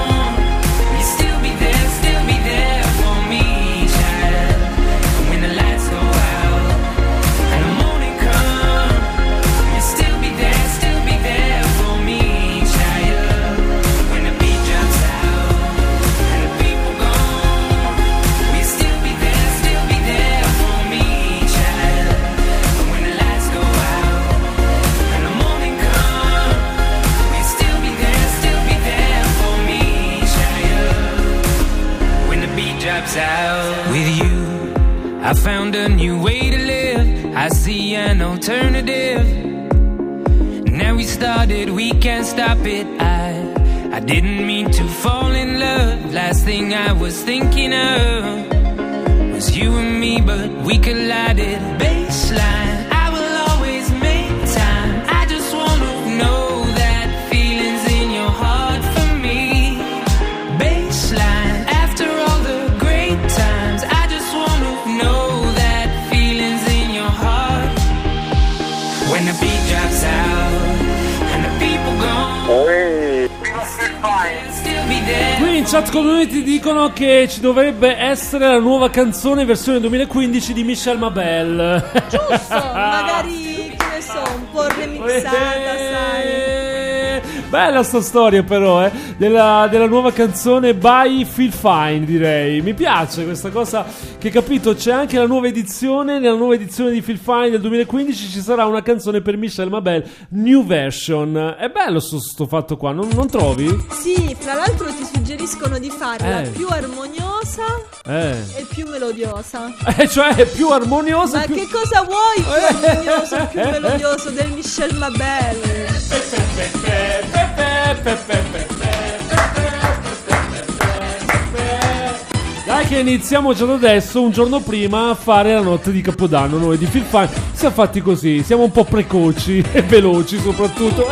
with you, I found a new way to live. I see an alternative. Now we started, we can't stop it. I didn't mean to fall in love. Last thing I was thinking of was you and me, but we collided. Baseline, I will always make time. I just wanna know that feeling's in your heart for me. Baseline, after all the great times, I just wanna know that feeling's in your heart. When the beat drops out and the people gone, still be there. Qui in chat community dicono che ci dovrebbe essere la nuova canzone versione 2015 di Michel Mabel. Giusto, magari, che ne so, un po' remixata, sai. Bella sta storia però, della nuova canzone by Feel Fine, direi. Mi piace questa cosa che, capito, c'è anche la nuova edizione. Nella nuova edizione di Feel Fine del 2015 ci sarà una canzone per Michelle Mabel, new version. È bello sto fatto qua, non trovi? Sì, fra l'altro ti suggeriscono di farla più armoniosa e più melodiosa. Cioè più armoniosa. Ma che cosa vuoi più armonioso e più melodioso del Michelle Mabel? Dai che iniziamo già da adesso, un giorno prima, a fare la notte di Capodanno. Noi di Feel Fine siamo fatti così, siamo un po' precoci e veloci soprattutto.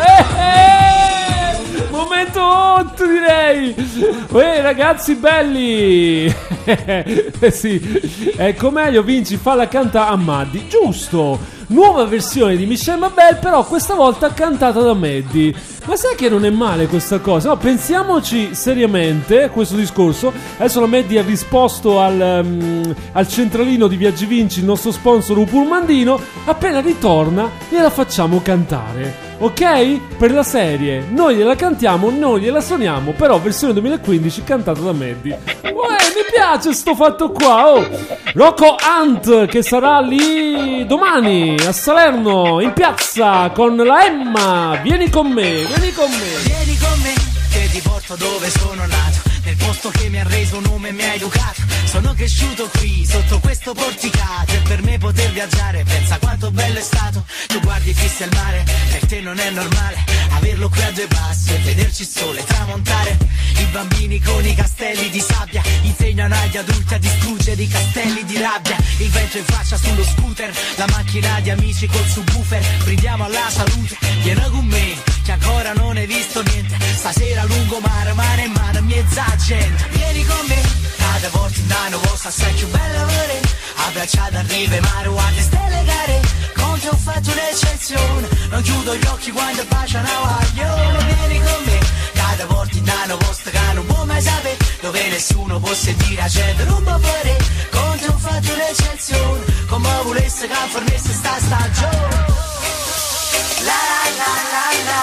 Momento hot, direi. Ragazzi belli. Sì, ecco, meglio Vinci fa la canta a Maddi, giusto. Nuova versione di Michelle Mabel, però questa volta cantata da Maddie. Ma sai che non è male questa cosa? No, pensiamoci seriamente a questo discorso. Adesso la Maddie ha risposto al centralino di Viaggi Vinci, il nostro sponsor Upurmandino. Appena ritorna gliela facciamo cantare, ok? Per la serie noi gliela cantiamo, noi gliela suoniamo, però versione 2015 cantata da Maddie. Mi piace sto fatto qua. Rocco Hunt, che sarà lì domani a Salerno in piazza con la Emma. Vieni con me, vieni con me. Vieni con me, che ti porto dove sono nato, nel posto che mi ha reso un nome e mi ha educato. Sono cresciuto qui, sotto questo porticato, e per me poter viaggiare, pensa quanto bello è stato. Tu guardi fissi al mare, per te non è normale averlo qui a due passi e vederci il sole tramontare. I bambini con i castelli di sabbia insegnano agli adulti a distruggere i castelli di rabbia. Il vento in faccia sullo scooter, la macchina di amici col subwoofer. Brindiamo alla salute, vieni con me, che ancora non hai visto niente. Stasera lungomare, mano in mano, mezza gente. Vieni con me, cada volta in danno, vostra sei più bella vorrei. Abbracciata a rive, mare, guarda stelle gare. Con te ho fatto un'eccezione, non chiudo gli occhi quando bacia una guaglione. Vieni con me, cada volta in danno, vostra che non può mai sapere. Dove nessuno può sentire la gente, non può fare. Con te ho fatto un'eccezione, come volesse che fornisse sta stagione. La la la la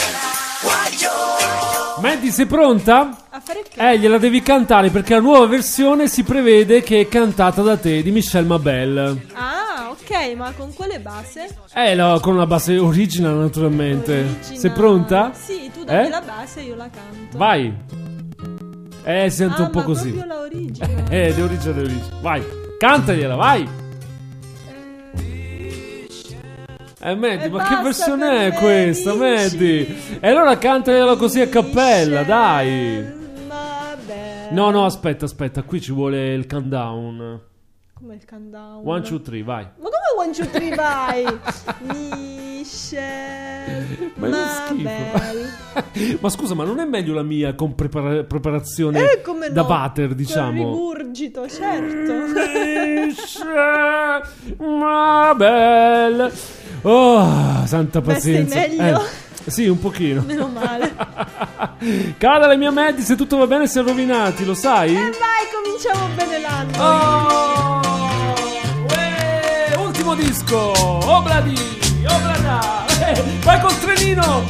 la. Maddie, sei pronta? A fare che? Gliela devi cantare perché la nuova versione si prevede che è cantata da te, di Michelle Mabel. Ah, ok, ma con quale base? Con la base original, naturalmente. Sei pronta? Sì, tu dammi la base e io la canto. Vai. Sento un po' così. Ma proprio la original. Di origine. Vai, cantagliela, vai. Maddie, ma che versione è questa, Maddie? E allora cantagliela così a cappella, dai. No, aspetta, qui ci vuole il countdown. Come il countdown? 1, 2, 3, vai. Ma come 1, 2, 3, vai? Michelle Mabel. Ma scusa, ma non è meglio la mia con preparazione come da no? water, diciamo? Con rigurgito, certo. Michelle Mabel. Oh, santa pazienza. Stai meglio? Sì, un pochino. Meno male. Cara la mia Maddie, se tutto va bene si è rovinati, lo sai? Vai, cominciamo bene l'anno. Ultimo disco. Obladi, oblada. Vai col trenino.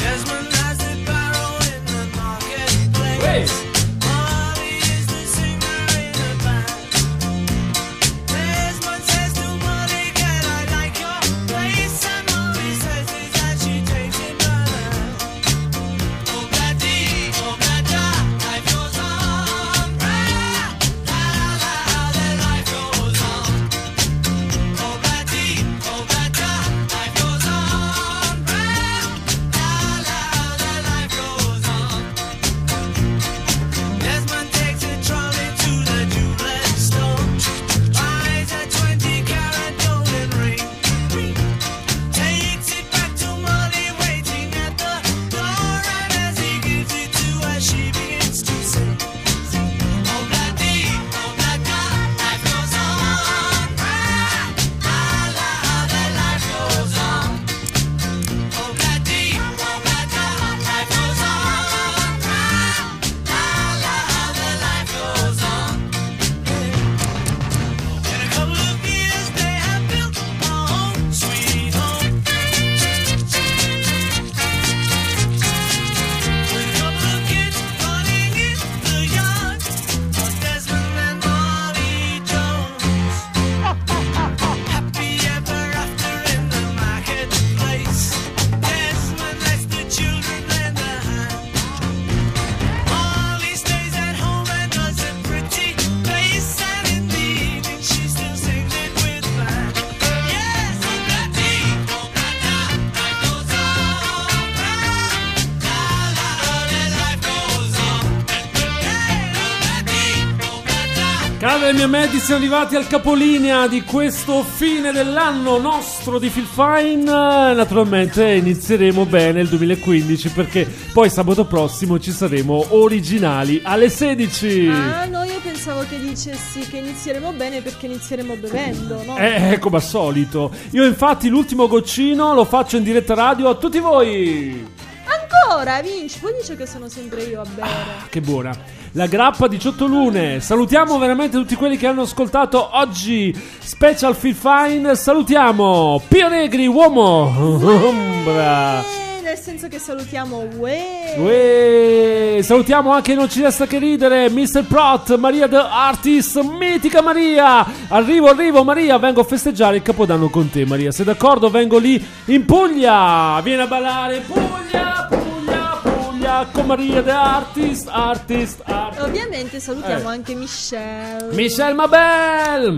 Cara mia Medi, siamo arrivati al capolinea di questo fine dell'anno nostro di Feel Fine. Naturalmente inizieremo bene il 2015 perché poi sabato prossimo ci saremo originali alle 16. Ah no, io pensavo che dicessi che inizieremo bene perché inizieremo bevendo, no? Come al solito. Io infatti l'ultimo goccino lo faccio in diretta radio a tutti voi. Ancora, Vinci, poi dice che sono sempre io a bere. Che buona. La grappa 18 lune. Salutiamo veramente tutti quelli che hanno ascoltato oggi Special Feel Fine. Salutiamo Pio Negri, uomo ombra. Nel senso che salutiamo salutiamo anche Non ci resta che ridere, Mr. Prot, Maria the Artist, mitica Maria. Arrivo Maria, vengo a festeggiare il Capodanno con te Maria. Sei d'accordo? Vengo lì in Puglia. Vieni a ballare Puglia con Maria the Artist. Ovviamente salutiamo anche Michelle Mabel.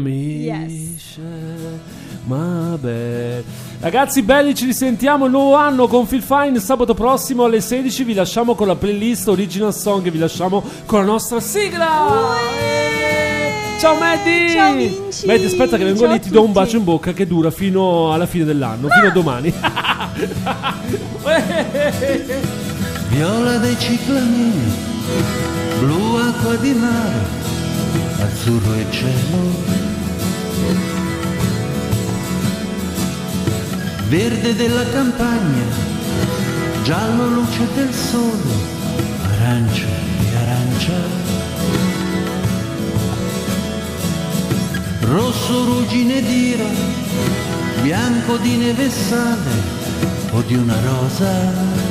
Mabel. Ragazzi belli, ci risentiamo il nuovo anno con Feel Fine sabato prossimo alle 16. Vi lasciamo con la playlist Original Song, vi lasciamo con la nostra sigla. Ciao Maddie. Ciao Vinci. Maddie, aspetta che vengo lì, ti do un bacio in bocca che dura fino alla fine dell'anno, fino a domani. Viola dei ciclamini, blu acqua di mare, azzurro e cielo, verde della campagna, giallo luce del sole, arancia e arancia, rosso ruggine d'ira, bianco di neve e sale o di una rosa.